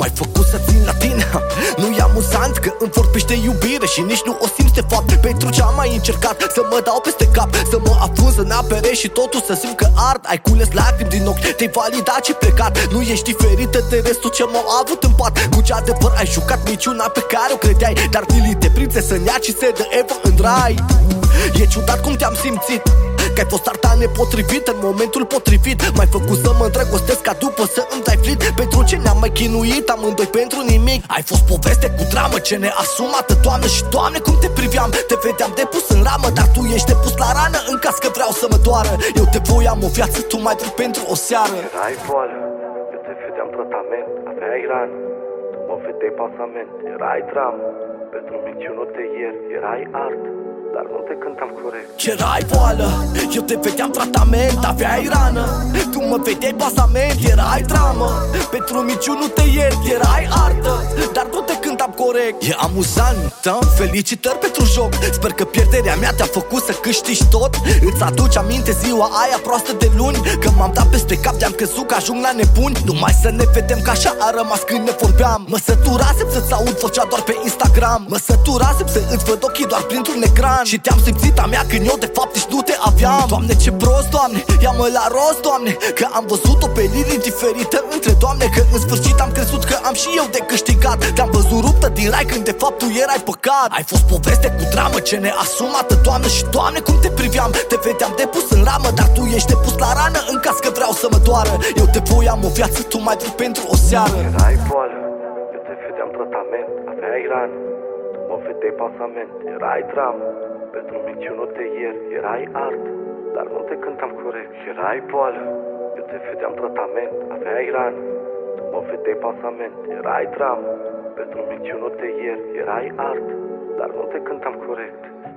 M-ai făcut să țin la tine. Nu e amuzant că îmi vorbește iubire și nici nu o simți de fapt. Pentru ce am mai încercat să mă dau peste cap, să mă afunz în apere și totul să simt că ard. Ai cules lacrimi din ochi, te-ai validat și plecat. Nu ești diferită de restul ce m-au avut în pat. Cu ce adevăr ai jucat minciuna pe care o credeai, dar Lili te prinse să nea și se dă Eva în rai. E ciudat cum te-am simțit, că ai fost arta nepotrivită în momentul potrivit. M-ai făcut să mă îndrăgostesc ca după să îmi dai flit. Pentru ce ne-am mai chinuit amândoi pentru nimic. Ai fost poveste cu dramă ce neasumată, Doamne. Și Doamne cum te priveam, te vedeam depus în ramă, dar tu ești depus la rană în caz că vreau să mă doară. Eu te voiam o viață, tu mai vrei pentru o seară. Erai boală, eu te vedeam tratament, aveai rană, tu mă vedeai pasament. Erai dramă, pentru minciuni nu te iert, erai art, dar nu te cântam corect. Erai boală, eu te vedeam tratament, aveai rană, tu mă vedeai pasament. Erai dramă, pentru minciuni nu te iert, erai artă, dar nu te cântam corect. E amuzant, felicitări pentru joc. Sper că pierderea mea te-a făcut să câștigi tot. Îți aduci aminte ziua aia proastă de luni, că m-am dat peste cap, de-am crezut că ajung la nebuni. Numai să ne vedem, că așa a rămas când ne vorbeam. Mă săturasem să-ți aud vocea doar pe Instagram. Mă săturasem să îți văd ochii doar printr-un ecran. Și te-am simțit a mea când eu de fapt nici nu te aveam. Doamne ce prost, Doamne, ia-mă la rost, Doamne, că am văzut-o pe Lili diferită între doamne. Că în sfârșit am crezut că am și eu de câștigat. Te-am văzut ruptă din rai când de fapt tu erai păcat. Ai fost poveste cu dramă ce neasumată, Doamne. Și Doamne cum te priveam, te vedeam depus în ramă, dar tu ești depus la rană în caz că vreau să mă doară. Eu te voiam o viață, tu mai vrei pentru o seară. Erai boală, eu te vedeam tratament, aveai rană, tu mă vedeai pasament. Erai dramă, pentru minciuni nu te iert, erai art, dar nu te cântam corect. Erai boală, eu te vedeam tratament, aveai rană, tu mă vedeai pasament. Erai dramă, pentru minciuni nu te iert, erai art, dar nu te cântam corect.